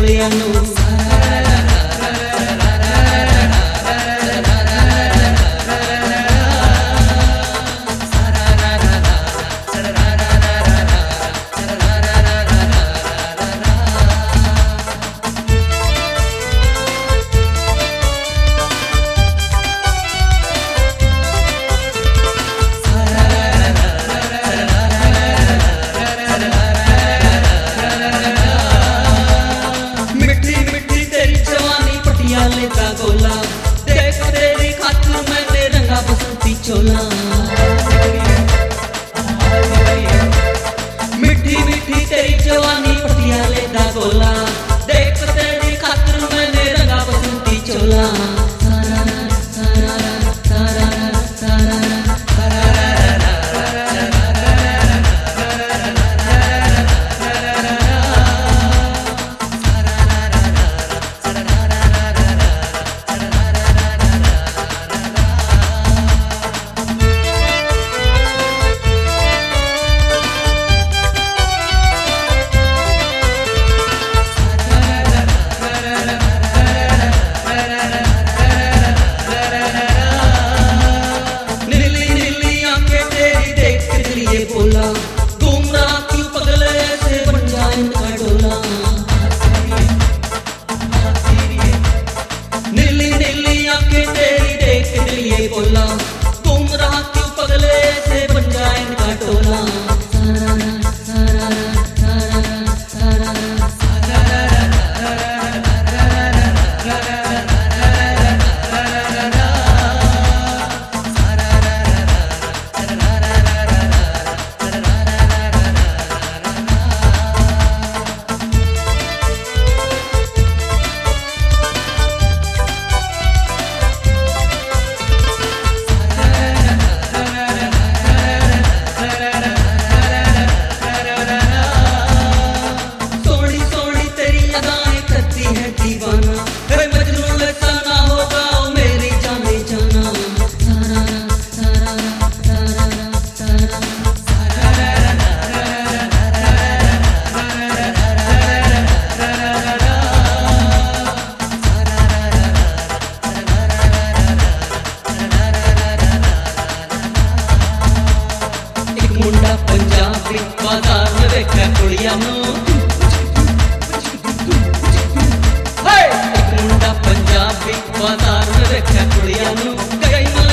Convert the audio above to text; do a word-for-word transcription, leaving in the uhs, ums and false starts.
कुड़ियां नू लेता गोला देख तेरी खातिर मैंने रंगा बसंती चोला मिठी मिठी तेरी जवानी पटिया लेता गोला देख तेरी खातिर मैंने रंगा बसंती चोला बोला गुमराह क्यों पगले ऐसे बन जाए इनका डोला नीली नीली आंखें तेरी देख दिल ये बोला गुमराह क्यों पगले ऐसे बन जाए इनका डोला मुंडा पंजाबी बाजार में देखा कुड़ियां नू एक मुंडा पंजाबी बाजार में देखा कुड़ियां नू कई